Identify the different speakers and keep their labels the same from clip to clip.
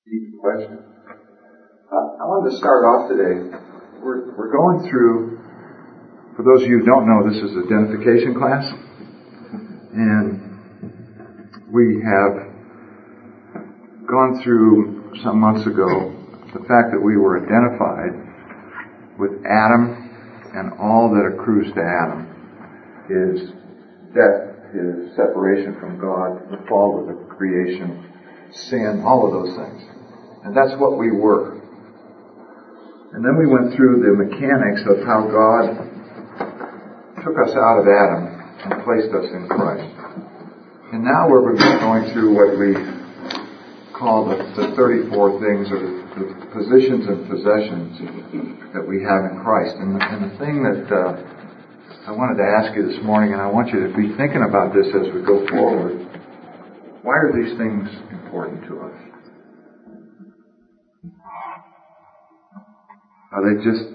Speaker 1: Deep question. I wanted to start off today. We're going through, for those of you who don't know, this is identification class. And we have gone through some months ago the fact that we were identified with Adam and all that accrues to Adam. His death, his separation from God, the fall of the creation, sin, all of those things. And that's what we were. And then we went through the mechanics of how God took us out of Adam and placed us in Christ. And now we're going through what we call the 34 things, or the positions and possessions that we have in Christ. And the thing that I wanted to ask you this morning, and I want you to be thinking about this as we go forward, why are these things important to us? Are they just,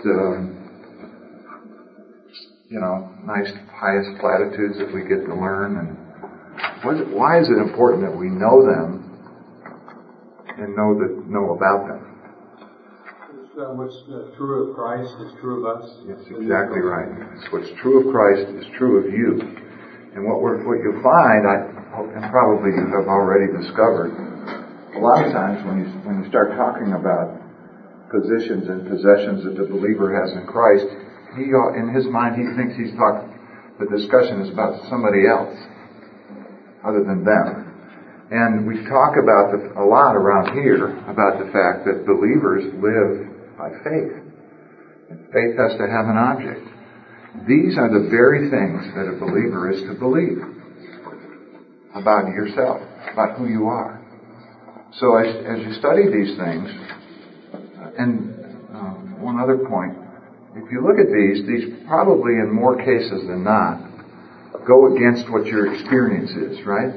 Speaker 1: nice, pious platitudes that we get to learn? And why is it important that we know them and know about them?
Speaker 2: What's true of Christ is true of us.
Speaker 1: Yes, exactly right. It's what's true of Christ is true of you. And what you'll find, and probably you have already discovered, a lot of times when you start talking about positions and possessions that the believer has in Christ, in his mind he thinks the discussion is about somebody else other than them. And we talk about a lot around here about the fact that believers live by faith. And faith has to have an object. These are the very things that a believer is to believe about yourself, about who you are. So as you study these things, and one other point, if you look at these probably in more cases than not go against what your experience is, right?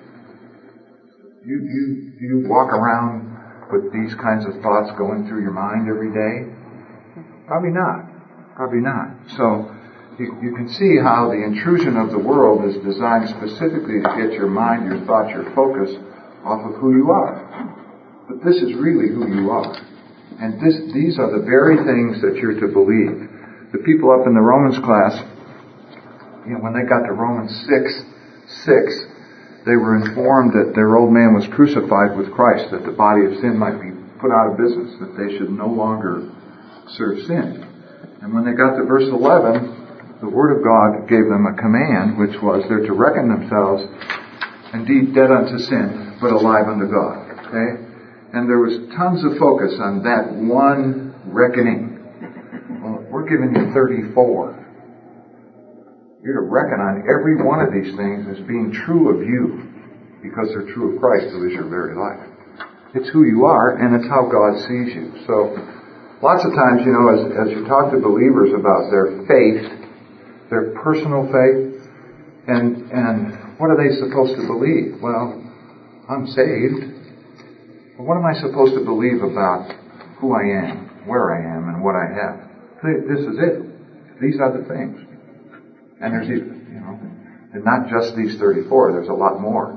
Speaker 1: You walk around with these kinds of thoughts going through your mind every day? Probably not. So you can see how the intrusion of the world is designed specifically to get your mind, your thoughts, your focus off of who you are. But this is really who you are. And these are the very things that you're to believe. The people up in the Romans class, when they got to Romans 6, they were informed that their old man was crucified with Christ, that the body of sin might be put out of business, that they should no longer serve sin. And when they got to verse 11, the Word of God gave them a command, which was they're to reckon themselves indeed dead unto sin, but alive unto God. Okay? And there was tons of focus on that one reckoning. Well, we're giving you 34. You're to reckon on every one of these things as being true of you, because they're true of Christ, who is your very life. It's who you are, and it's how God sees you. So, lots of times, as you talk to believers about their faith, their personal faith, and what are they supposed to believe? Well, I'm saved. But what am I supposed to believe about who I am, where I am, and what I have? This is it. These are the things. And there's and not just these 34, there's a lot more.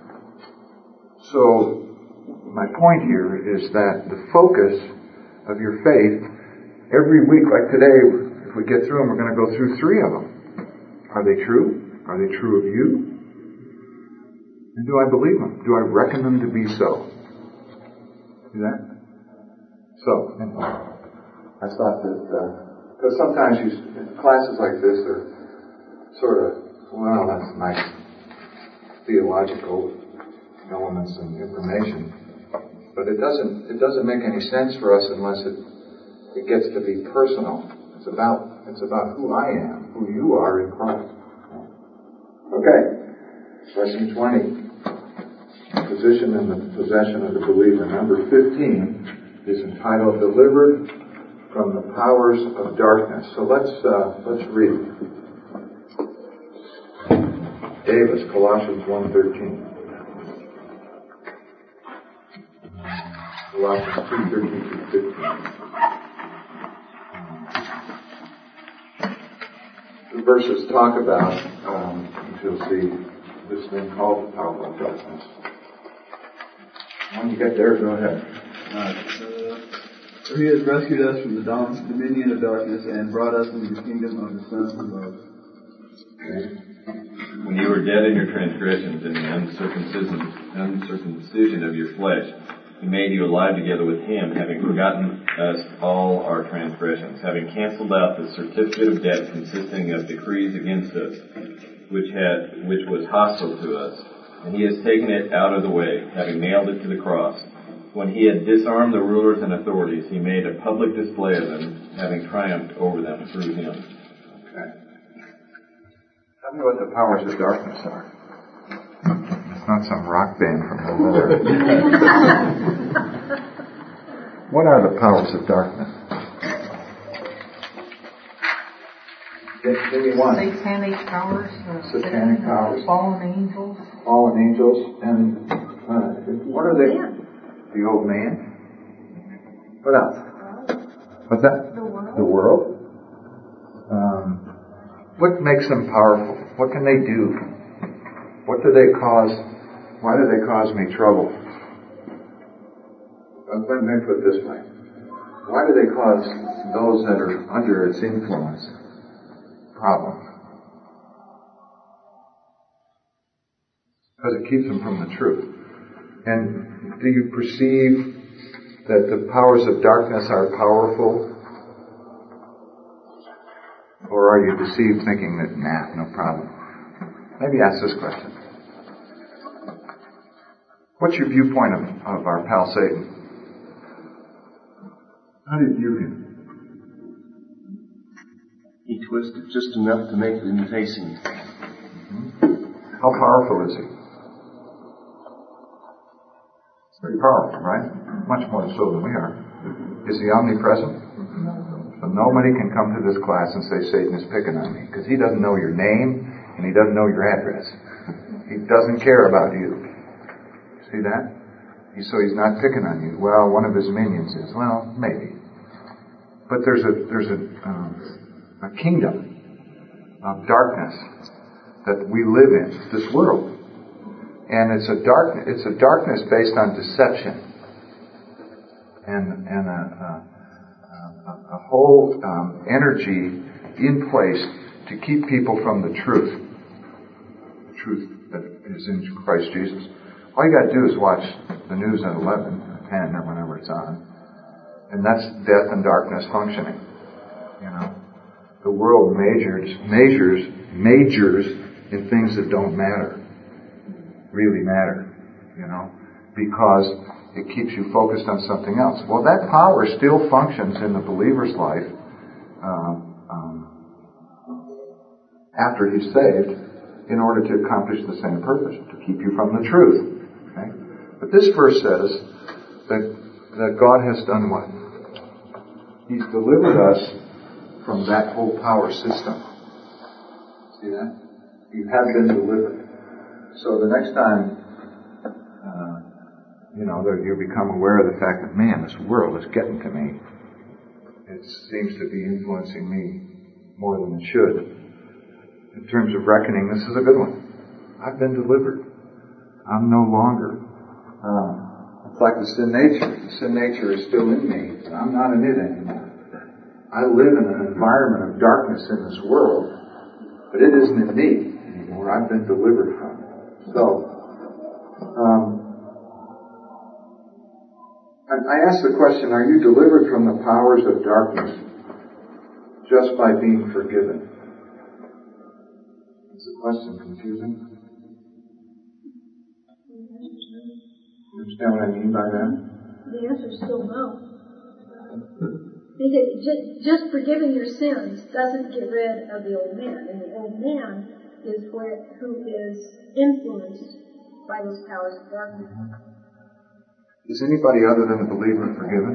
Speaker 1: So, my point here is that the focus of your faith, every week, like today, if we get through them, we're going to go through 3 of them. Are they true? Are they true of you? And do I believe them? Do I reckon them to be so? See that? So, I thought that, because sometimes classes like this are sort of, well, that's nice theological elements and information, but it doesn't make any sense for us unless it gets to be personal. It's about who I am, who you are in Christ. Okay, lesson 20. Position and the possession of the believer. Number 15 is entitled "Delivered from the Powers of Darkness." So let's read. Davis, Colossians 1:13. Colossians 2:13-15. The verses talk about, as you'll see, this thing called the power of darkness. When you get there, go ahead.
Speaker 3: For he has rescued us from the dominion of darkness and brought us into the kingdom of the Son of love.
Speaker 4: When you were dead in your transgressions and the uncircumcision of your flesh, He made you alive together with Him, having forgotten us all our transgressions, having canceled out the certificate of debt consisting of decrees against us, which was hostile to us. And He has taken it out of the way, having nailed it to the cross. When He had disarmed the rulers and authorities, He made a public display of them, having triumphed over them through Him.
Speaker 1: Okay. Tell me what the powers of darkness are. It's not some rock band from the Lord. What are the powers of darkness? Give me one.
Speaker 5: Satanic powers.
Speaker 1: Satanic powers.
Speaker 5: Fallen angels.
Speaker 1: Fallen angels. And what are they? The old man. What else? What's that? The world. What makes them powerful? What can they do? What do they cause? Why do they cause me trouble? Let me put it this way. Why do they cause those that are under its influence problems? Because it keeps them from the truth. And do you perceive that the powers of darkness are powerful? Or are you deceived thinking that, no problem? Maybe ask this question. What's your viewpoint of our pal Satan? How do you view him?
Speaker 6: He twisted just enough to make them facing.
Speaker 1: How powerful is he? Pretty powerful, right? Much more so than we are. Is he omnipresent? So nobody can come to this class and say Satan is picking on me, because he doesn't know your name and he doesn't know your address. He doesn't care about you. See that? So he's not picking on you. Well, one of his minions is. Well, maybe. But there's a kingdom of darkness that we live in, this world. And it's a darkness based on deception and a whole energy in place to keep people from the truth that is in Christ Jesus. All you got to do is watch the news at 11 or 10 or whenever it's on, and that's death and darkness functioning. You know, the world majors in things that don't matter. Really matter, you know, because it keeps you focused on something else. Well, that power still functions in the believer's life after he's saved in order to accomplish the same purpose, to keep you from the truth. Okay? But this verse says that God has done what? He's delivered us from that whole power system. See that? You have been delivered. So the next time, that you become aware of the fact that, man, this world is getting to me. It seems to be influencing me more than it should. In terms of reckoning, this is a good one. I've been delivered. I'm no longer. It's like the sin nature. The sin nature is still in me, but I'm not in it anymore. I live in an environment of darkness in this world, but it isn't in me anymore. I've been delivered from it. So, I ask the question, are you delivered from the powers of darkness just by being forgiven? Is the question confusing? You understand what I mean by that?
Speaker 7: The answer is still no. Because just forgiving your sins doesn't get rid of the old man. And the old man is who is influenced by those powers of darkness.
Speaker 1: Is anybody other than a believer forgiven?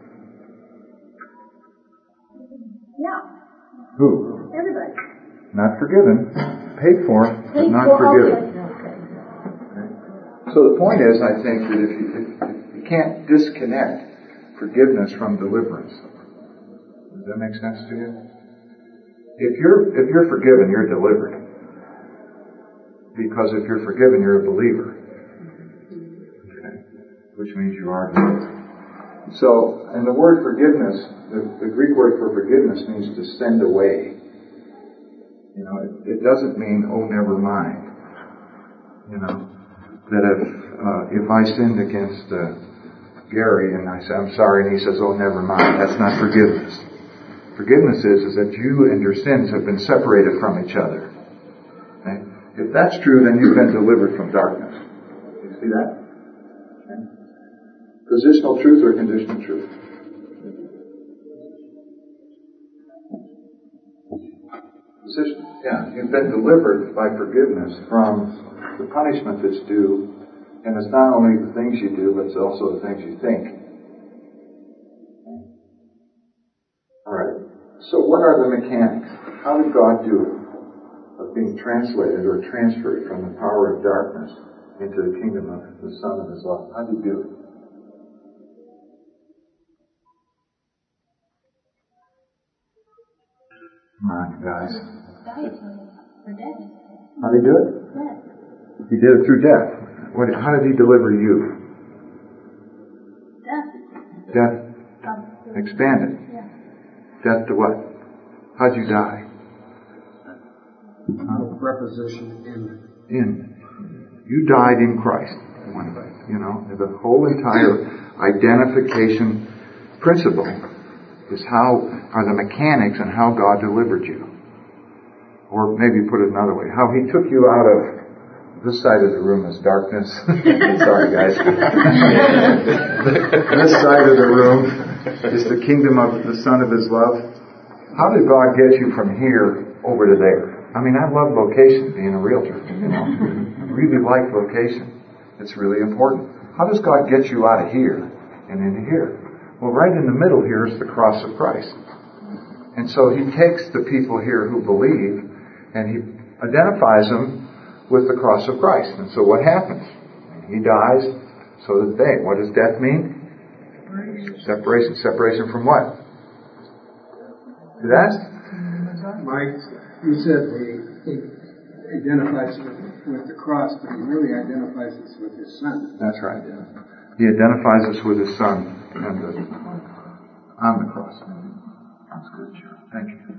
Speaker 7: Yeah.
Speaker 1: Who?
Speaker 7: Everybody.
Speaker 1: Not forgiven. Paid for, but not forgiven.
Speaker 7: Okay.
Speaker 1: So the point is, I think, that if you can't disconnect forgiveness from deliverance. Does that make sense to you? If you're forgiven, you're delivered. Because if you're forgiven, you're a believer. Okay. Which means you are delivered. So, and the word forgiveness, the Greek word for forgiveness means to send away. You know, it doesn't mean, oh, never mind. You know, that if I sinned against Gary and I say, I'm sorry, and he says, oh, never mind, that's not forgiveness. Forgiveness is that you and your sins have been separated from each other. Okay? If that's true, then you've been delivered from darkness. You see that? Okay? Positional truth or conditional truth? Position. Yeah, you've been delivered by forgiveness from the punishment that's due, and it's not only the things you do, but it's also the things you think. Alright, so what are the mechanics? How did God do it? Of being translated or transferred from the power of darkness into the kingdom of the Son of His love. How did He do it? Come on, guys. How did He do it? He did it through death. How did He deliver you? Death. Expanded. Death to what? How'd you die?
Speaker 2: Preposition
Speaker 1: in. You died in Christ. You know, the whole entire identification principle is are the mechanics and how God delivered you. Or maybe put it another way, how He took you out of this side of the room is darkness. Sorry, guys. This side of the room is the kingdom of the Son of His love. How did God get you from here over to there? I mean, I love vocation, being a realtor. You know, I really like vocation. It's really important. How does God get you out of here and into here? Well, right in the middle here is the cross of Christ. And so He takes the people here who believe and He identifies them with the cross of Christ. And so what happens? He dies so that they. What does death mean? Separation. Separation from what? That's
Speaker 2: Mike, you said He identifies with the cross, but He really identifies us with His Son.
Speaker 1: That's right. He identifies us with His Son and on the cross. That's good, Joe. Thank you.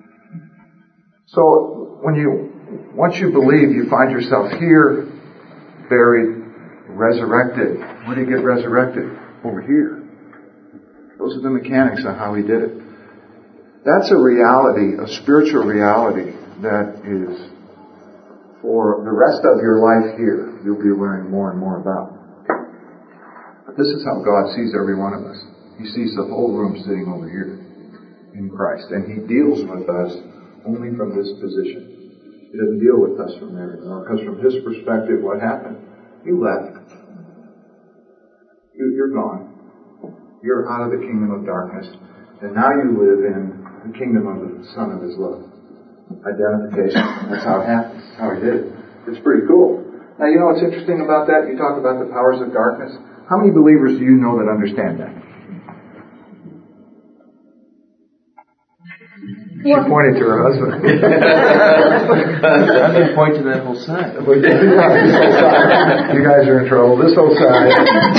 Speaker 1: So once you believe, you find yourself here, buried, resurrected. When do you get resurrected? Over here. Those are the mechanics of how He did it. That's a reality, a spiritual reality that is for the rest of your life here, you'll be learning more and more about. But this is how God sees every one of us. He sees the whole room sitting over here in Christ. And He deals with us only from this position. He doesn't deal with us from there anymore. Because from His perspective, what happened? You left. You're gone. You're out of the kingdom of darkness. And now you live in the kingdom of the Son of His love. Identification. That's how it happens. That's how He did it. It's pretty cool. Now, you know what's interesting about that? You talk about the powers of darkness. How many believers do you know that understand that? She pointed to her husband.
Speaker 6: I'm going to point to that whole side.
Speaker 1: You guys are in trouble. This whole side.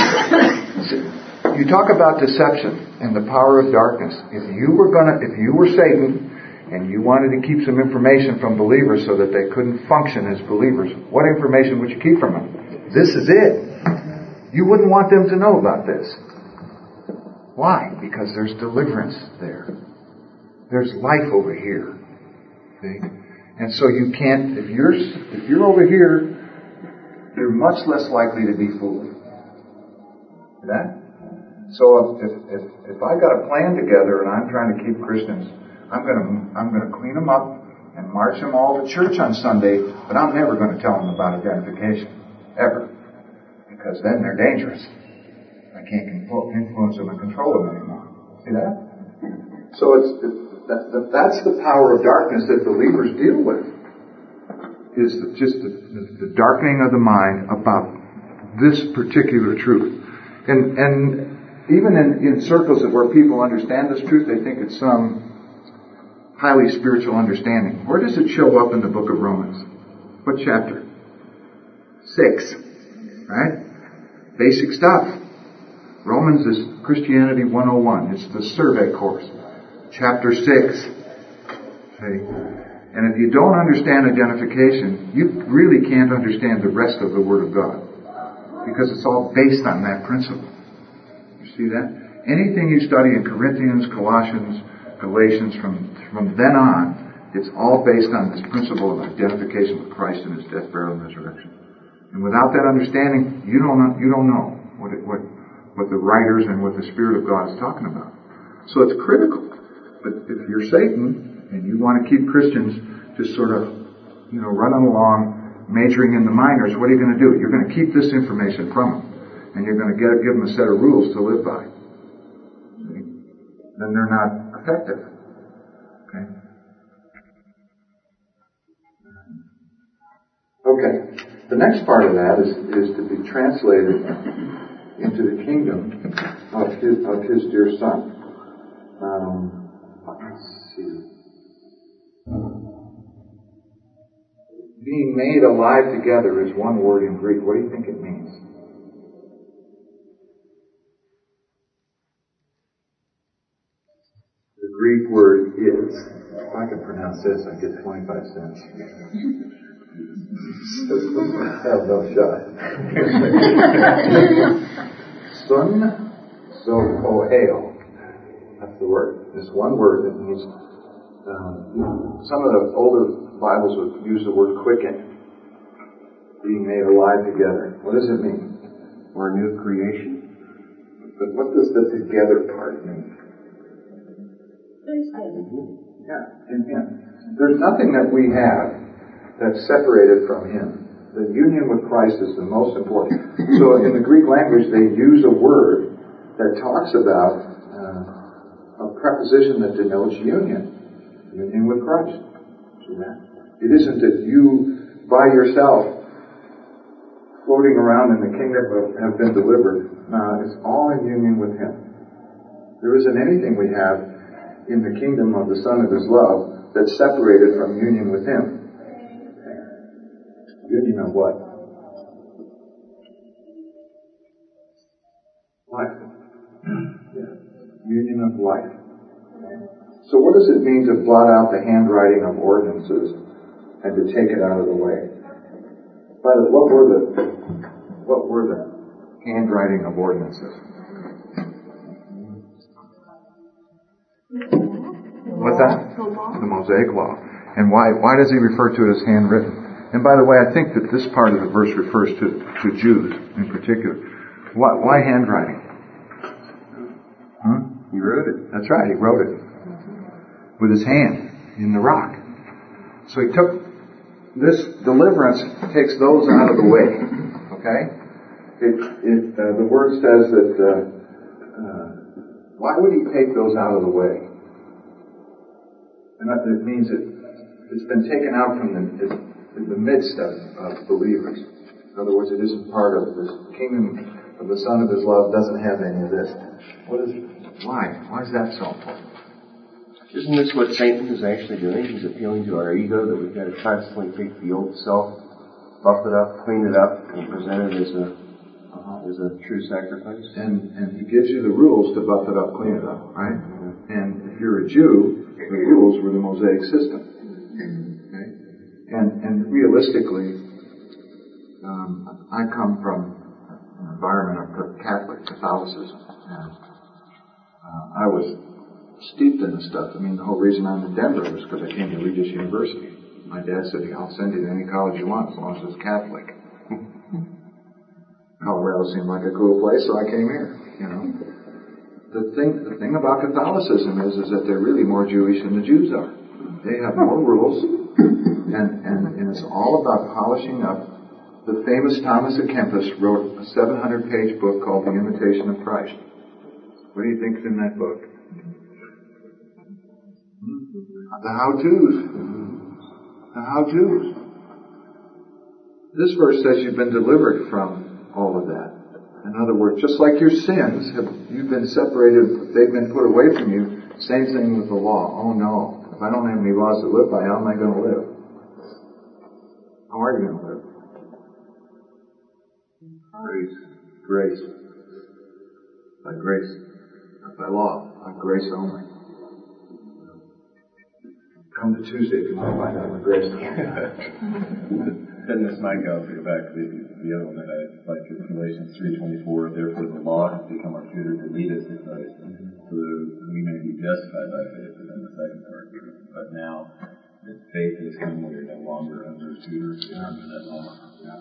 Speaker 1: You talk about deception and the power of darkness. If you were Satan and you wanted to keep some information from believers so that they couldn't function as believers, what information would you keep from them? This is it. You wouldn't want them to know about this. Why? Because there's deliverance there. There's life over here. See? And so you can't, if you're over here, you're much less likely to be fooled. See that? So if I got a plan together and I'm trying to keep Christians, I'm going to clean them up and march them all to church on Sunday, but I'm never going to tell them about identification. Ever. Because then they're dangerous. I can't influence them and control them anymore. See that? So that's the power of darkness that believers deal with. Is just the darkening of the mind about this particular truth. And even in circles where people understand this truth, they think it's some highly spiritual understanding. Where does it show up in the book of Romans? What chapter? 6. Right? Basic stuff. Romans is Christianity 101. It's the survey course. Chapter 6. See? And if you don't understand identification, you really can't understand the rest of the Word of God. Because it's all based on that principle. You see that? Anything you study in Corinthians, Colossians, Galatians, from then on, it's all based on this principle of identification with Christ and His death, burial, and resurrection. And without that understanding, you don't know what the writers and what the Spirit of God is talking about. So it's critical. But if you're Satan and you want to keep Christians just sort of, running along, majoring in the minors, what are you going to do? You're going to keep this information from them, and you're going to give them a set of rules to live by. See? Then they're not effective. Okay. Okay. The next part of that is to be translated into the kingdom of His dear Son. Let's see. Being made alive together is one word in Greek. What do you think it means? The Greek word is, if I can pronounce this, I get 25 cents. I have no shot. Sun zohoeo. That's the word. This one word that means, some of the older Bibles would use the word quicken. Being made alive together. What does it mean?
Speaker 6: Or a new creation.
Speaker 1: But what does the together part mean? Yeah, in Him. There's nothing that we have that's separated from Him. The union with Christ is the most important. So in the Greek language, they use a word that talks about a preposition that denotes union. Union with Christ. See that? It isn't that you, by yourself, floating around in the kingdom have been delivered. No, it's all in union with Him. There isn't anything we have in the kingdom of the Son of His love that's separated from union with Him. Union of what? Life. Yeah. Union of life. So what does it mean to blot out the handwriting of ordinances and to take it out of the way? What were the handwriting of ordinances? What's that? The Mosaic Law. And why does he refer to it as handwritten? And by the way, I think that this part of the verse refers to Jews in particular. Why handwriting?
Speaker 6: He wrote it.
Speaker 1: That's right, he wrote it with his hand in the rock. So he took this deliverance, takes those out of the way. Okay? The word says that why would he take those out of the way? And it means it's been taken out from the midst of believers. In other words, it isn't part of this kingdom of the Son of His love. Doesn't have any of this. Why? Why is that so important?
Speaker 6: Isn't this what Satan is actually doing? He's appealing to our ego that we've got to constantly take the old self, buff it up, clean it up, and present it as a true sacrifice. And
Speaker 1: he gives you the rules to buff it up, clean it up, right? And if you're a Jew, the rules were the Mosaic system. Okay? And realistically, I come from an environment of Catholicism. And I was steeped in this stuff. I mean, the whole reason I'm in Denver was because I came to Regis University. My dad said, I'll send you to any college you want as long as it's Catholic. Colorado seemed like a cool place, so I came here, The thing about Catholicism is that they're really more Jewish than the Jews are. They have more rules, and it's all about polishing up. The famous Thomas à Kempis wrote a 700-page book called The Imitation of Christ. What do you think's in that book? The how-tos. The how-tos. This verse says you've been delivered from all of that. In other words, just like your sins, you've been separated, they've been put away from you. Same thing with the law. Oh no, if I don't have any laws to live by, how am I going to live? How are you going to live? Grace. By grace. Not by law. By grace only. Come to Tuesday if you want to find out what grace is.
Speaker 4: Then this might go back to the element I like in Galatians 3:24. Therefore, the law has become our tutor to lead us to Christ, so that we may be justified by faith. And then the second part, but now that faith has come, we are no longer under a tutor, under that law.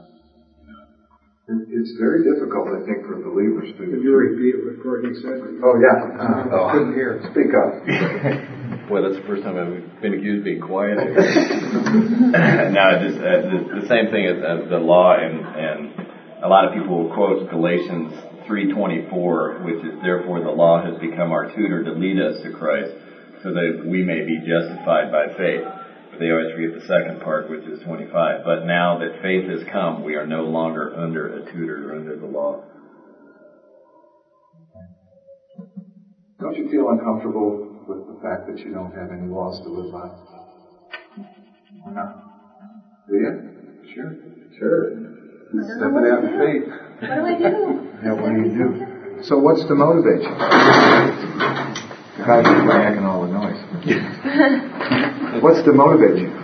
Speaker 1: It's very difficult, I think, for believers to.
Speaker 2: Could you repeat what Courtney said?
Speaker 1: Oh yeah. I couldn't hear. Speak up.
Speaker 4: Boy, that's the first time I've been accused of being quiet. No, just the same thing as the law, and a lot of people will quote Galatians 3:24, which is, therefore the law has become our tutor to lead us to Christ, so that we may be justified by faith. But they always forget the second part, which is 25. But now that faith has come, we are no longer under a tutor or under the law.
Speaker 1: Don't you feel uncomfortable with the fact that you don't have any laws to live by? No. Do you? Sure. Stepping out in faith.
Speaker 7: What do I do?
Speaker 1: Yeah, what do you do? So what's to motivate you? The guy's just making all the noise. What's to motivate you?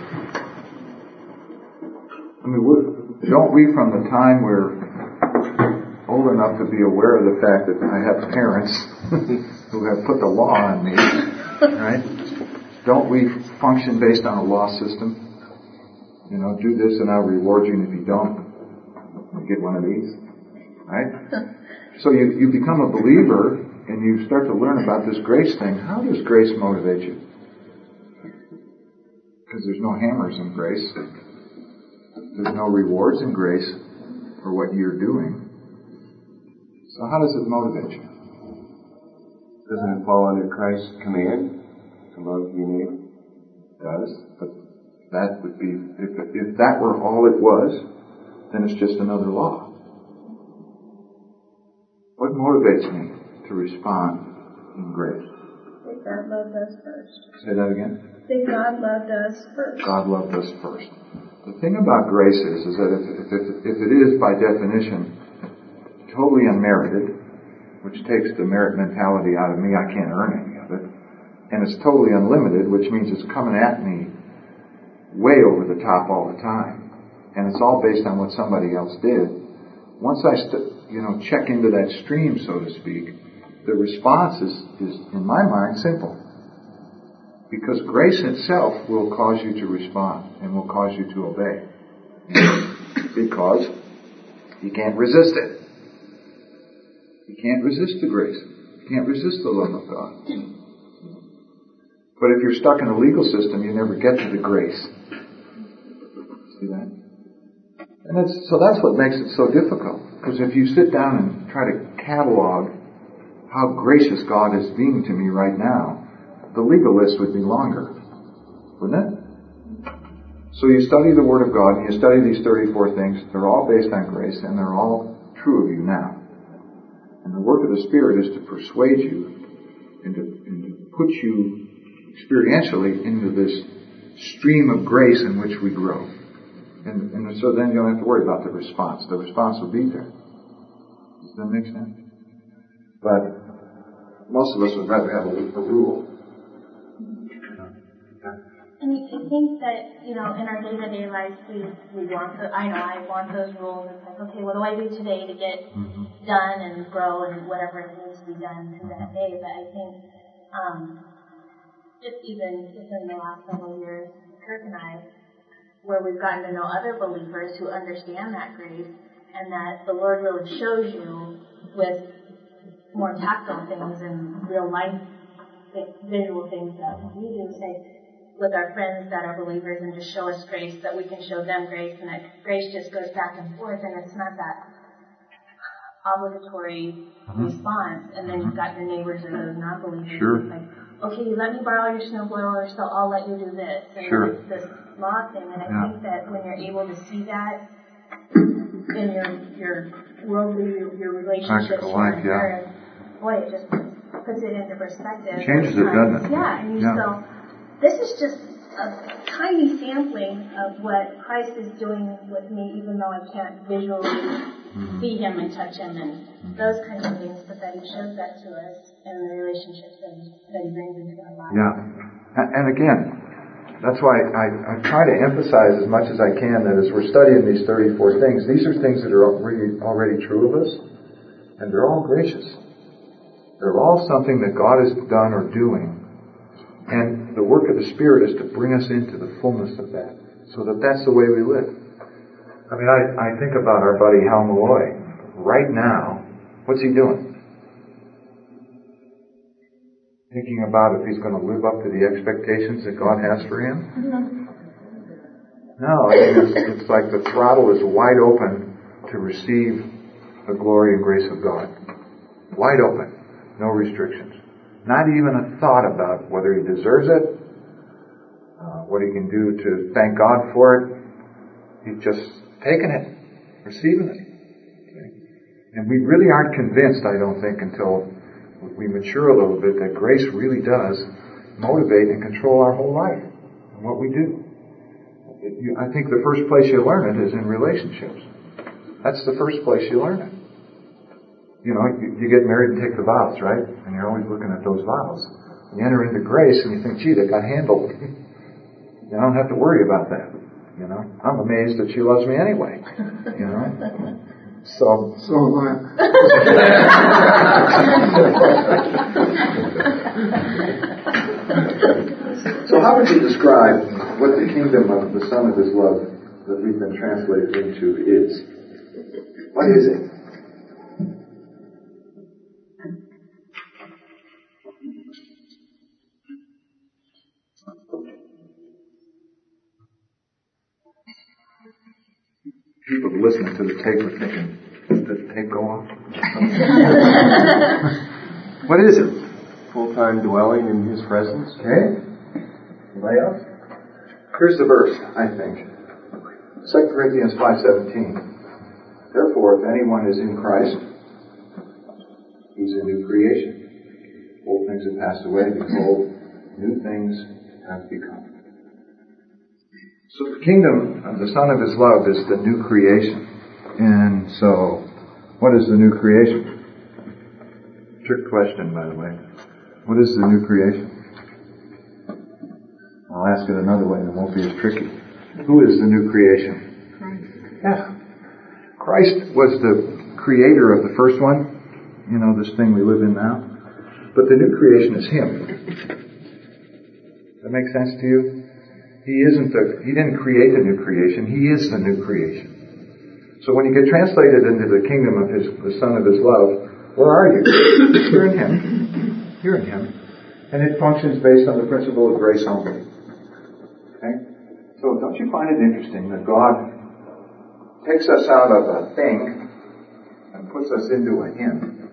Speaker 1: I mean, don't we from the time we're old enough to be aware of the fact that I have parents who have put the law on me, right? Don't we function based on a law system? You know, do this and I'll reward you, and if you don't, you get one of these, right? So you become a believer and you start to learn about this grace thing. How does grace motivate you? Because there's no hammers in grace. There's no rewards in grace for what you're doing. So how does it motivate you?
Speaker 6: Doesn't it fall under Christ's command to love your neighbor?
Speaker 1: It does, but that would be, if that were all it was, then it's just another law. What motivates me to respond in grace?
Speaker 7: That God loved us first.
Speaker 1: Say that again?
Speaker 7: That God loved us first.
Speaker 1: God loved us first. The thing about grace is that if it is by definition totally unmerited, which takes the merit mentality out of me, I can't earn any of it, and it's totally unlimited, which means it's coming at me way over the top all the time, and it's all based on what somebody else did. Once I check into that stream, so to speak, the response is in my mind simple, because grace itself will cause you to respond and will cause you to obey, because you can't resist it. You can't resist the grace. You can't resist the love of God. But if you're stuck in a legal system, you never get to the grace. See that? And that's what makes it so difficult. Because if you sit down and try to catalog how gracious God is being to me right now, the legal list would be longer, wouldn't it? So you study the Word of God, and you study these 34 things. They're all based on grace, and they're all true of you now. And the work of the Spirit is to persuade you and to put you experientially into this stream of grace in which we grow. And so then you don't have to worry about the response. The response will be there. Does that make sense? But most of us would rather have a rule.
Speaker 8: And I think that, in our day-to-day lives, we want I want those rules. It's like, okay, what do I do today to get done and grow and whatever needs to be done through that day? But I think, just in the last several years, Kirk and I, where we've gotten to know other believers who understand that grace, and that the Lord really shows you with more tactile things and real life visual things that we do, say, with our friends that are believers, and just show us grace, that we can show them grace, and that grace just goes back and forth, and it's not that obligatory response. And then you've got your neighbors or those non-believers.
Speaker 1: Sure.
Speaker 8: It's like, okay, you let me borrow your snowblower, so I'll let you do this. And
Speaker 1: sure.
Speaker 8: It's this law thing, and I think that when you're able to see that in your worldly, your relationships, boy, it just puts it into perspective.
Speaker 1: It changes it, doesn't it?
Speaker 8: Yeah, and you go, this is just a tiny sampling of what Christ is doing with me, even though I can't visually see Him and touch Him and those kinds of things, but that He shows that to us in the relationships that He brings into our lives.
Speaker 1: Yeah. And again, that's why I try to emphasize as much as I can that as we're studying these 34 things, these are things that are already true of us, and they're all gracious. They're all something that God has done or doing. And the work of the Spirit is to bring us into the fullness of that, so that that's the way we live. I mean, I think about our buddy Hal Malloy. Right now, what's he doing? Thinking about if he's going to live up to the expectations that God has for him? No, I mean, it's like the throttle is wide open to receive the glory and grace of God. Wide open. No restrictions. Not even a thought about whether he deserves it, what he can do to thank God for it. He's just taking it, receiving it. Okay? And we really aren't convinced, I don't think, until we mature a little bit, that grace really does motivate and control our whole life and what we do. I think the first place you learn it is in relationships. That's the first place you learn it. You know, you get married and take the vows, right? And you're always looking at those vows. You enter into grace and you think, gee, they got handled. I don't have to worry about that. You know, I'm amazed that she loves me anyway. You know, so
Speaker 2: am I.
Speaker 1: So how would you describe what the kingdom of the Son of His love that we've been translated into is? What is it? People listening to the tape are thinking, did the tape go off? What is it?
Speaker 6: Full-time dwelling in His presence.
Speaker 1: Okay. Anybody else? Here's the verse, I think. 2 Corinthians 5:17. Therefore, if anyone is in Christ, he's a new creation. Old things have passed away, behold, new things have become. So the kingdom of the Son of His love is the new creation. And so, what is the new creation? Trick question, by the way. What is the new creation? I'll ask it another way and it won't be as tricky. Who is the new creation?
Speaker 5: Christ.
Speaker 1: Yeah. Christ was the creator of the first one. You know, this thing we live in now. But the new creation is Him. Does that make sense to you? He didn't create the new creation. He is the new creation. So when you get translated into the kingdom of the Son of His love, where are you? You're in Him. You're in Him. And it functions based on the principle of grace only. Okay? So don't you find it interesting that God takes us out of a thing and puts us into a Him?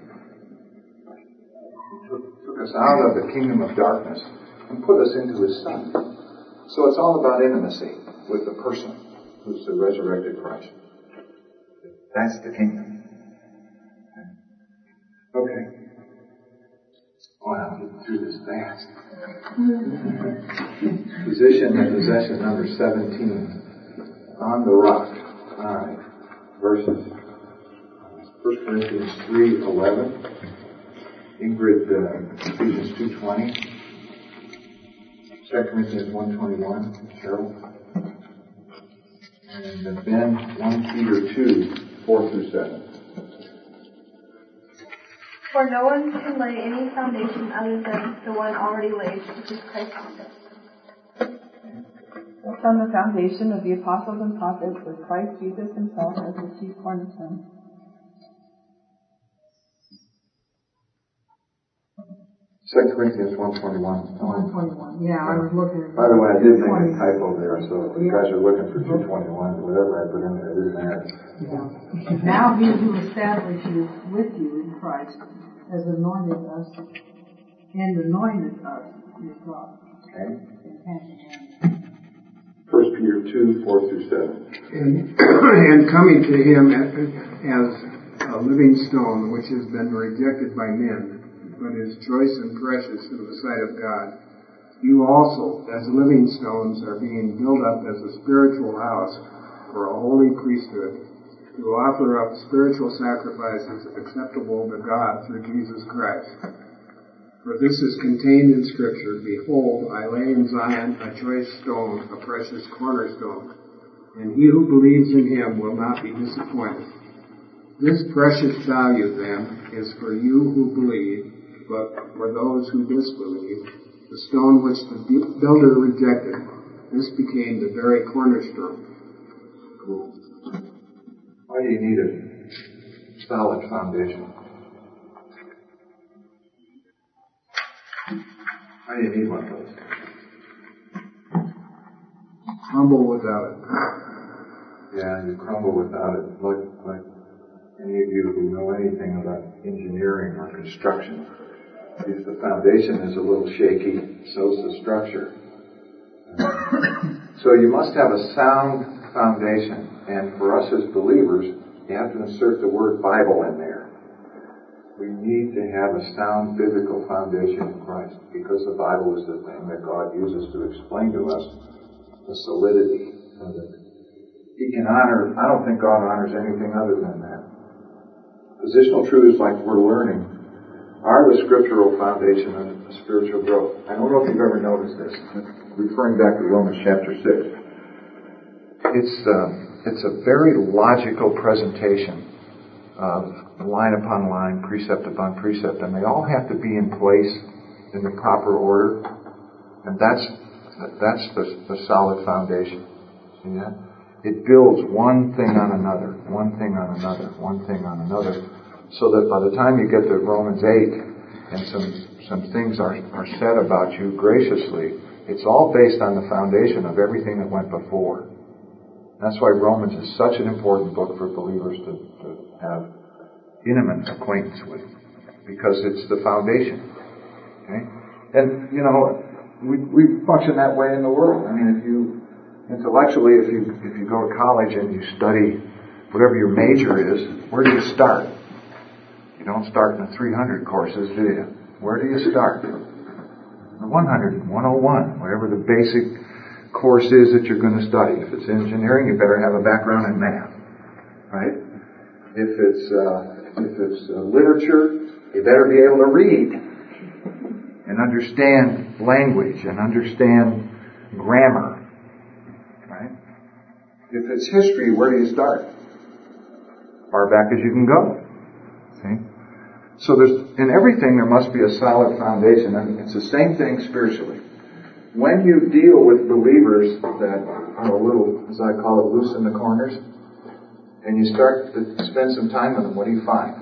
Speaker 1: He took us out of the kingdom of darkness and put us into His Son. So it's all about intimacy with the person who's the resurrected Christ. That's the kingdom. Okay. Wow, I'm getting through this fast. Position and possession number 17. On the rock. Alright. Verses 1 Corinthians 3:11. Ingrid, Ephesians 2:20. 2 Corinthians 1:21, Cheryl. And Ben, 1 Peter 2:4-7.
Speaker 9: For no one can lay any foundation other than the one already laid, which is Christ Jesus.
Speaker 10: It's on the foundation of the apostles and prophets, with Christ Jesus Himself as the chief cornerstone.
Speaker 1: 2 Corinthians 1:21.
Speaker 5: 121. Yeah, I was looking at.
Speaker 1: By the way, I did make a typo there, so if you guys are looking for 2:21, whatever I put in there, it doesn't matter.
Speaker 5: Yeah. Now He who establishes with you in Christ has anointed us, and anointed us with God.
Speaker 1: Okay.
Speaker 5: And
Speaker 1: 1 Peter 2:4-7.
Speaker 2: And coming to Him as a living stone, which has been rejected by men, but is choice and precious in the sight of God. You also, as living stones, are being built up as a spiritual house for a holy priesthood, to offer up spiritual sacrifices acceptable to God through Jesus Christ. For this is contained in Scripture, Behold, I lay in Zion a choice stone, a precious cornerstone, and he who believes in him will not be disappointed. This precious value, then, is for you who believe, but for those who disbelieve, the stone which the builder rejected, this became the very cornerstone.
Speaker 1: Why do you need a solid foundation? Why do you need one of those?
Speaker 2: Crumble without it.
Speaker 1: Yeah, you crumble without it. Like any of you who know anything about engineering or construction, if the foundation is a little shaky, so's the structure. So you must have a sound foundation. And for us as believers, you have to insert the word Bible in there. We need to have a sound biblical foundation in Christ, because the Bible is the thing that God uses to explain to us the solidity of it. He can honor, I don't think God honors anything other than that. Positional truths like we're learning are the scriptural foundation of spiritual growth. I don't know if you've ever noticed this. Referring back to Romans chapter 6. It's a very logical presentation of line upon line, precept upon precept, and they all have to be in place in the proper order, and that's the solid foundation. See that? It builds one thing on another, one thing on another, one thing on another, so that by the time you get to Romans 8 and some things are said about you graciously, it's all based on the foundation of everything that went before. That's why Romans is such an important book for believers to have intimate acquaintance with, because it's the foundation. Okay? And, you know, we function that way in the world. I mean, if you go to college and you study whatever your major is, where do you start? You don't start in the 300 courses, do you? Where do you start? The 100, 101, whatever the basic course is that you're going to study. If it's engineering, you better have a background in math, right? If it's literature, you better be able to read and understand language and understand grammar, right? If it's history, where do you start? Far back as you can go. See? So in everything there must be a solid foundation, and it's the same thing spiritually. When you deal with believers that are a little, as I call it, loose in the corners, and you start to spend some time with them, what do you find?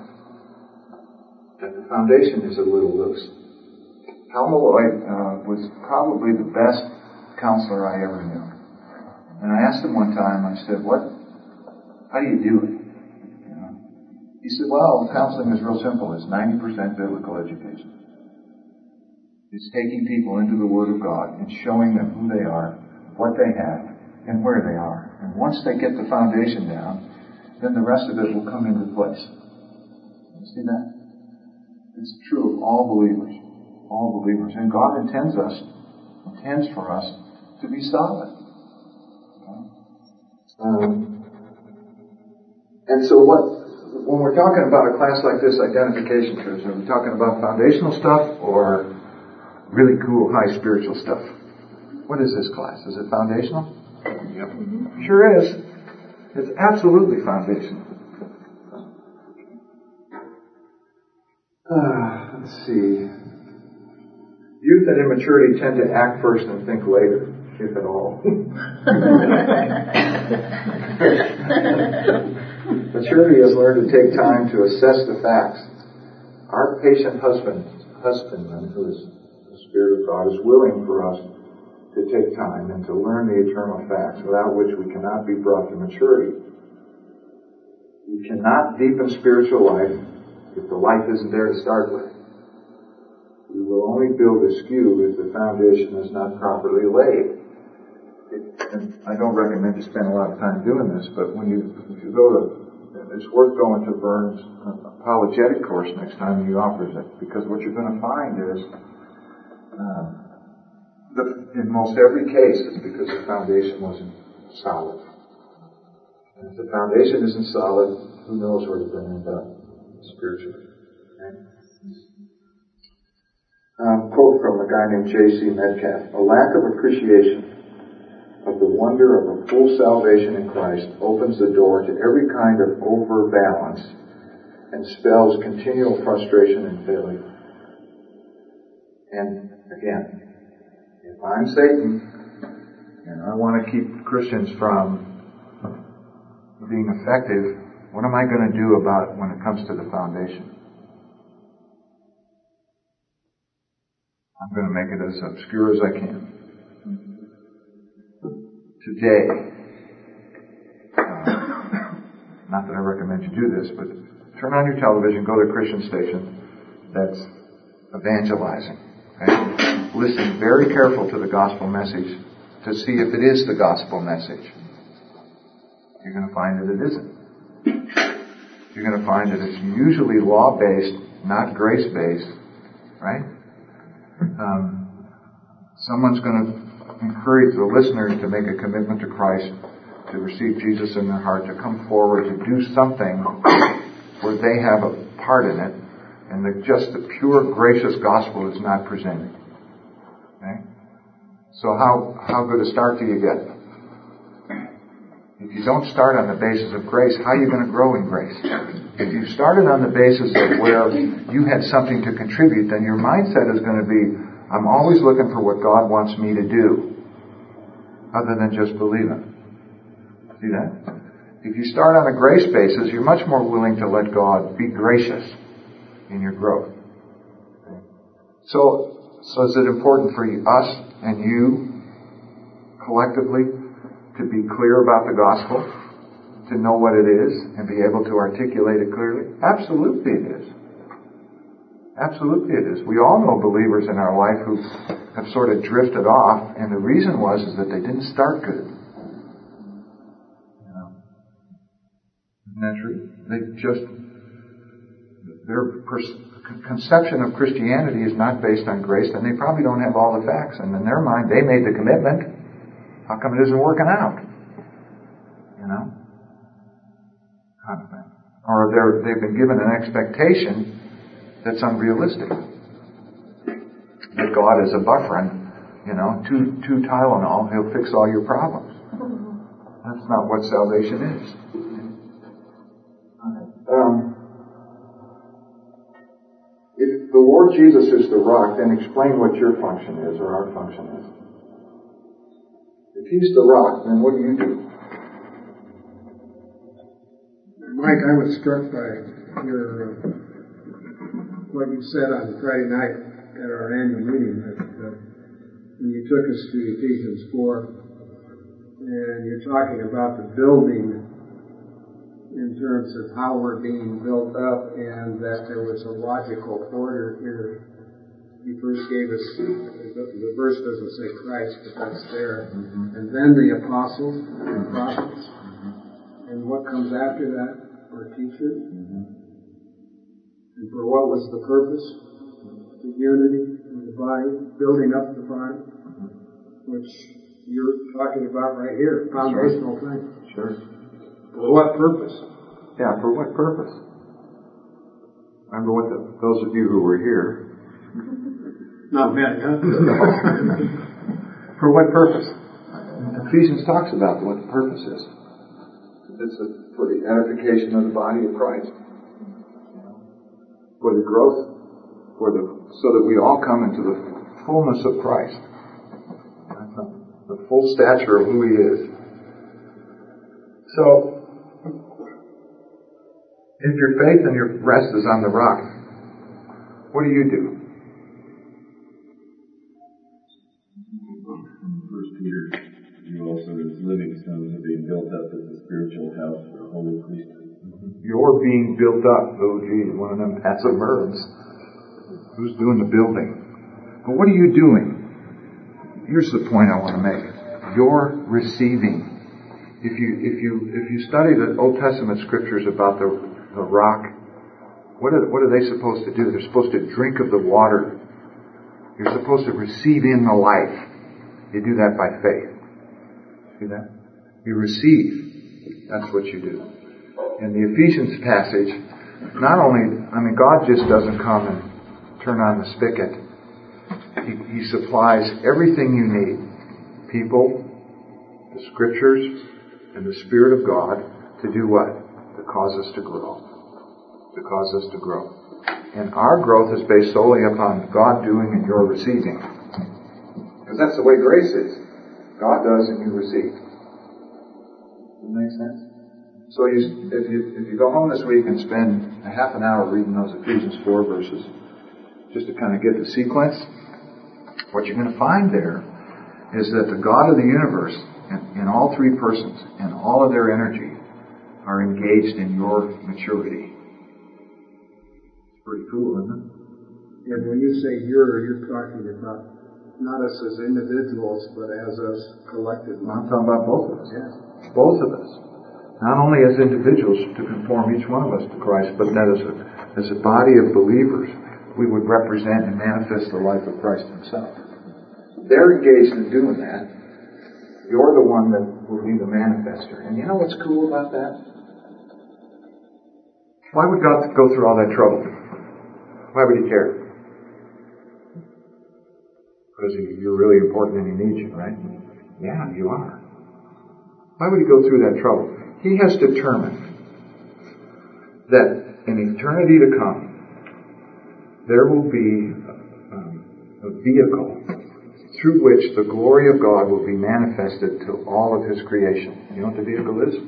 Speaker 1: That the foundation is a little loose. Hal Malloy was probably the best counselor I ever knew. And I asked him one time, I said, how do you do it? You know? He said, well, counseling is real simple. It's 90% biblical education. It's taking people into the Word of God and showing them who they are, what they have, and where they are. And once they get the foundation down, then the rest of it will come into place. You see that? It's true of all believers. All believers. And God intends for us to be solid. And so when we're talking about a class like this, identification truths, are we talking about foundational stuff or really cool, high spiritual stuff? What is this class? Is it foundational? Yep. Sure is. It's absolutely foundational. Let's see. Youth and immaturity tend to act first and think later, if at all. Maturity has learned to take time to assess the facts. Our patient husbandman, who is the Spirit of God, is willing for us to take time and to learn the eternal facts, without which we cannot be brought to maturity. You cannot deepen spiritual life if the life isn't there to start with. You will only build askew if the foundation is not properly laid. And I don't recommend you spend a lot of time doing this, but if you go to, it's worth going to Vern's apologetic course next time he offers it, because what you're going to find is, in most every case, it's because the foundation wasn't solid. And if the foundation isn't solid, who knows where you're going to end up spiritually. Okay? Quote from a guy named J.C. Metcalf: "A lack of appreciation of the wonder of a full salvation in Christ opens the door to every kind of overbalance and spells continual frustration and failure." And again, if I'm Satan and I want to keep Christians from being effective, what am I going to do about it when it comes to the foundation? I'm going to make it as obscure as I can. Today, not that I recommend you do this, but turn on your television, go to a Christian station that's evangelizing. Okay? Listen very careful to the gospel message to see if it is the gospel message. You're going to find that it isn't. You're going to find that it's usually law-based, not grace-based, right? Someone's going to encourage the listener to make a commitment to Christ, to receive Jesus in their heart, to come forward, to do something where they have a part in it, and that just the pure, gracious gospel is not presented. Okay? So how good a start do you get? If you don't start on the basis of grace, how are you going to grow in grace? If you started on the basis of where you had something to contribute, then your mindset is going to be, I'm always looking for what God wants me to do, other than just believe Him. See that? If you start on a grace basis, you're much more willing to let God be gracious in your growth. Okay? So is it important for us and you, collectively, to be clear about the gospel, to know what it is, and be able to articulate it clearly? Absolutely it is. Absolutely it is. We all know believers in our life who have sort of drifted off, and the reason is that they didn't start good. You know? Isn't that true? Their conception of Christianity is not based on grace, and they probably don't have all the facts, and in their mind they made the commitment. How come it isn't working out? You know? Kind of thing. Or they've been given an expectation that's unrealistic. That God is a bufferin, you know, two Tylenol, He'll fix all your problems. That's not what salvation is. If the Lord Jesus is the rock, then explain what your function is, or our function is. If He's the rock, then what do you do?
Speaker 2: Mike, I was struck by what you said on Friday night at our annual meeting, that when you took us to Ephesians 4, and you're talking about the building in terms of how we're being built up, and that there was a logical order here. You first gave us, the verse doesn't say Christ, but that's there. Mm-hmm. And then the apostles and prophets. Mm-hmm. And what comes after that? Our teachers. Mm-hmm. And for what was the purpose? The unity of the body, building up the body, which you're talking about right here, foundational thing.
Speaker 1: Sure.
Speaker 2: For what purpose?
Speaker 1: Yeah, for what purpose? Remember what those of you who were here.
Speaker 2: Not many, huh?
Speaker 1: For what purpose? Ephesians talks about what the purpose is. It's for the edification of the body of Christ. For the growth, so that we all come into the fullness of Christ. The full stature of who He is. So, if your faith and your rest is on the rock, what do?
Speaker 4: 1 Peter, you also as living stones are being built up as a spiritual house for a holy priesthood.
Speaker 1: You're being built up. Oh, gee, one of them passive verbs. Who's doing the building? But what are you doing? Here's the point I want to make. You're receiving. If you study the Old Testament scriptures about the rock, what are they supposed to do? They're supposed to drink of the water. You're supposed to receive in the life. You do that by faith. See that? You receive. That's what you do. In the Ephesians passage, God just doesn't come and turn on the spigot. He supplies everything you need. People, the Scriptures, and the Spirit of God to do what? To cause us to grow. To cause us to grow. And our growth is based solely upon God doing and your receiving. Because that's the way grace is. God does and you receive. Does that make sense? So if you go home this week and spend a half an hour reading those Ephesians 4 verses, just to kind of get the sequence, what you're going to find there is that the God of the universe, in all three persons, and all of their energy, are engaged in your maturity. It's pretty cool, isn't it?
Speaker 2: And when you say you're talking about not us as individuals, but as us collectively.
Speaker 1: I'm talking about both of us.
Speaker 2: Yes.
Speaker 1: Both of us. Not only as individuals to conform each one of us to Christ, but that as a body of believers, we would represent and manifest the life of Christ Himself. They're engaged in doing that. You're the one that will be the manifester. And you know what's cool about that? Why would God go through all that trouble? Why would He care? Because you're really important and He needs you, right? Yeah, you are. Why would He go through that trouble? He has determined that in eternity to come, there will be a vehicle through which the glory of God will be manifested to all of His creation. You know what the vehicle is?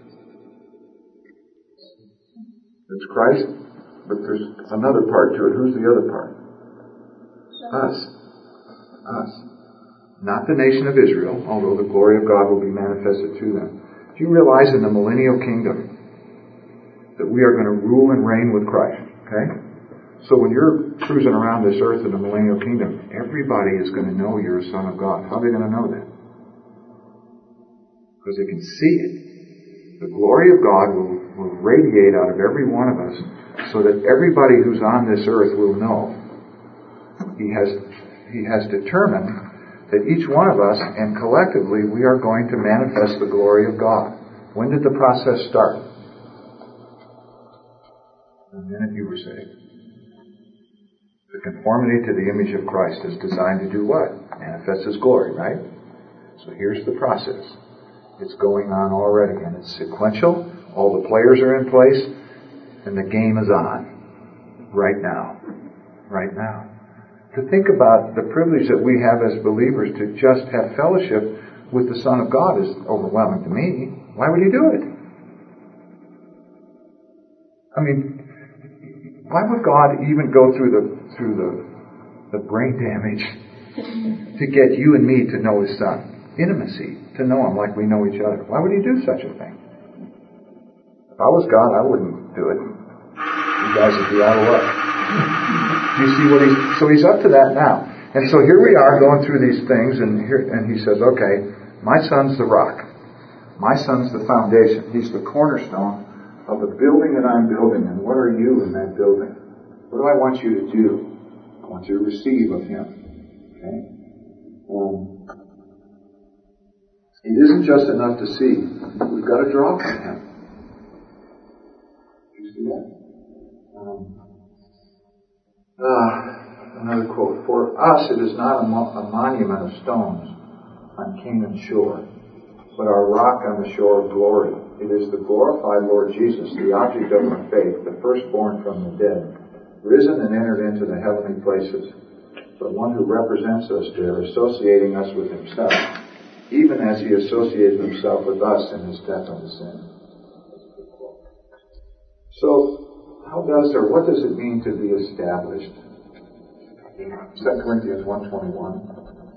Speaker 1: It's Christ, but there's another part to it. Who's the other part? Us. Us. Not the nation of Israel, although the glory of God will be manifested to them. Do you realize in the millennial kingdom that we are going to rule and reign with Christ? Okay? So when you're cruising around this earth in the millennial kingdom, everybody is going to know you're a son of God. How are they going to know that? Because they can see it. The glory of God will radiate out of every one of us so that everybody who's on this earth will know He has determined that each one of us, and collectively, we are going to manifest the glory of God. When did the process start? The minute you were saved. The conformity to the image of Christ is designed to do what? Manifest His glory, right? So here's the process. It's going on already, and it's sequential. All the players are in place, and the game is on. Right now. Right now. To think about the privilege that we have as believers to just have fellowship with the Son of God is overwhelming to me. Why would He do it? I mean, why would God even go through the brain damage to get you and me to know His Son? Intimacy, to know Him like we know each other. Why would He do such a thing? If I was God, I wouldn't do it. You guys would be out of luck. Do you see what He's up to that now? And so here we are going through these things, and He says, okay, my Son's the rock. My Son's the foundation. He's the cornerstone of the building that I'm building. And what are you in that building? What do I want you to do? I want you to receive of Him. Okay? It isn't just enough to see. We've got to draw from Him. Do you see that? Another quote. For us it is not a monument of stones on Canaan's shore, but our rock on the shore of glory. It is the glorified Lord Jesus, the object of our faith, the firstborn from the dead, risen and entered into the heavenly places, the one who represents us there, associating us with Himself, even as He associated Himself with us in His death unto sin. So, what does it mean to be established? 2 Corinthians 1:21.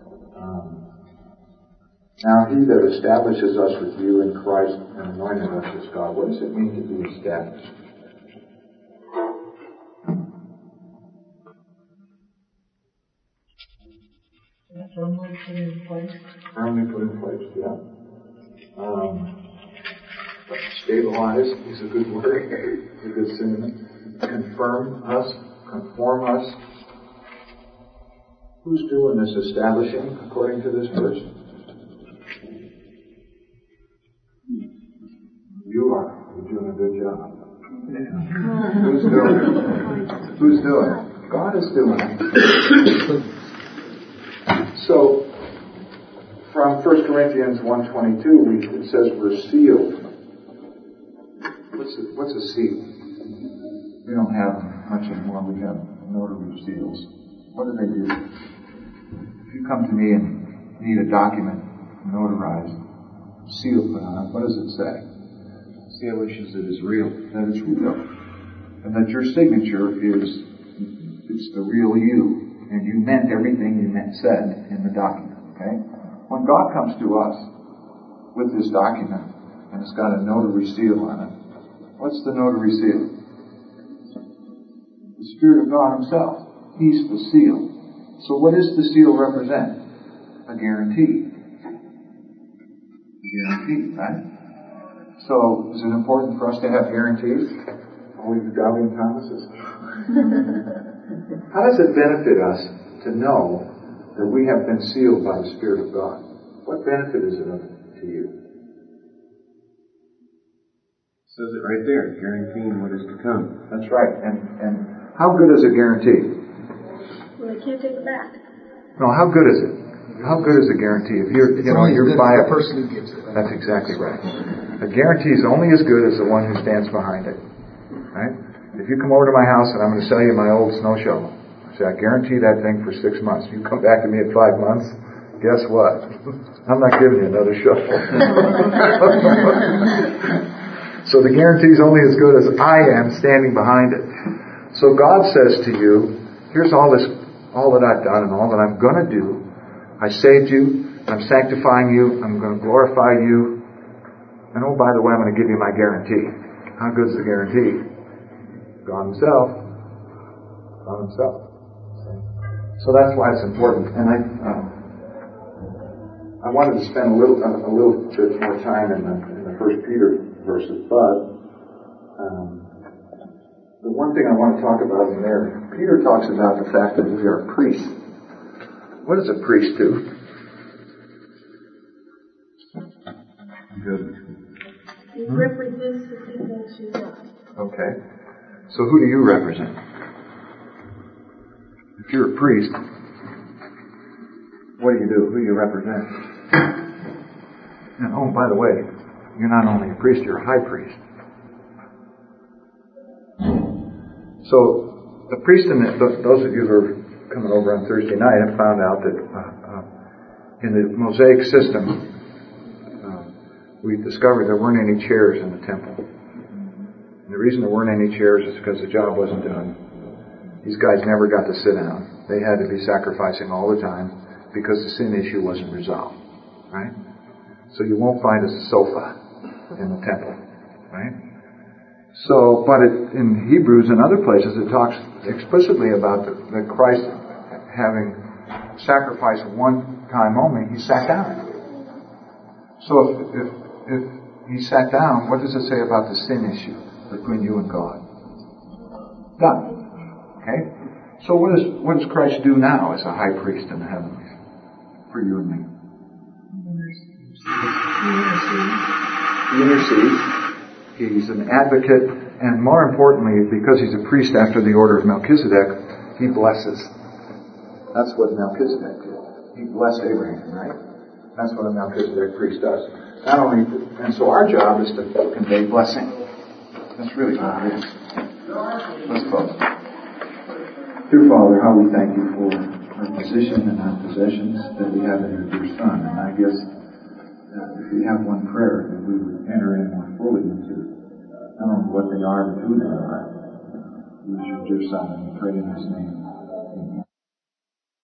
Speaker 1: Now He that establishes us with you in Christ and anointed us as God. What does it mean to be established?
Speaker 5: Firmly put in place.
Speaker 1: Firmly put in place, yeah. Stabilize is a good word. It's a good synonym. Confirm us, conform us. Who's doing this establishing according to this verse? is doing. God is doing it. So, from 1 Corinthians 1:22, it says we're sealed. What's a seal? We don't have much anymore. We have notary seals. What do they do? If you come to me and need a document notarized, seal put on it, what does it say?
Speaker 6: Establishes it is real.
Speaker 1: That it's real. And that your signature it's the real you. And you meant everything you said in the document. Okay? When God comes to us with this document, and it's got a notary seal on it, what's the notary seal? The Spirit of God Himself. He's the seal. So what does the seal represent? A guarantee. A guarantee, right? So, is it important for us to have guarantees? Always the doubting Thomases. How does it benefit us to know that we have been sealed by the Spirit of God? What benefit is it to you?
Speaker 6: It says it right there, guaranteeing what is to come.
Speaker 1: That's right. And how good is a guarantee?
Speaker 7: Well, they can't take it back.
Speaker 1: No, how good is it? How good is a guarantee? If you're by
Speaker 2: the person who gives it.
Speaker 1: That's exactly right. A guarantee is only as good as the one who stands behind it. Right? If you come over to my house and I'm going to sell you my old snow shovel, I say, I guarantee that thing for 6 months. You come back to me at 5 months, guess what? I'm not giving you another shovel. So the guarantee is only as good as I am standing behind it. So God says to you, here's all that I've done and all that I'm going to do. I saved you, I'm sanctifying you, I'm going to glorify you, and oh, by the way, I'm going to give you my guarantee. How good is the guarantee? God Himself. God Himself. So that's why it's important. And I wanted to spend a little bit more time in the 1 Peter verses, but the one thing I want to talk about in there, Peter talks about the fact that we are priests. What does a priest do? Good.
Speaker 7: He represents the people to God.
Speaker 1: Okay. So who do you represent? If you're a priest, what do? Who do you represent? And oh, by the way, you're not only a priest, you're a high priest. So the priest and those of you who are coming over on Thursday night have found out that in the Mosaic system, we discovered there weren't any chairs in the temple. And the reason there weren't any chairs is because the job wasn't done. These guys never got to sit down. They had to be sacrificing all the time because the sin issue wasn't resolved. Right? So you won't find a sofa in the temple. Right? So, but in Hebrews and other places it talks explicitly about that Christ having sacrificed one time only, He sat down. So if He sat down, what does it say about the sin issue between you and God? Done. Okay? So what does Christ do now as a high priest in the heavens for you and me? He intercedes. He's an advocate, and more importantly, because He's a priest after the order of Melchizedek, He blesses. That's what Melchizedek did. He blessed Abraham, right? That's what a Melchizedek priest does. Not only, and so our job is to convey blessing. That's really what it is. Let's close. Dear Father, how we thank You for our position and our possessions that we have in Your dear Son. And I guess if we have one prayer, that we would enter in more fully into not only what they are, but who they are. Who is Your dear Son, and we pray in His name.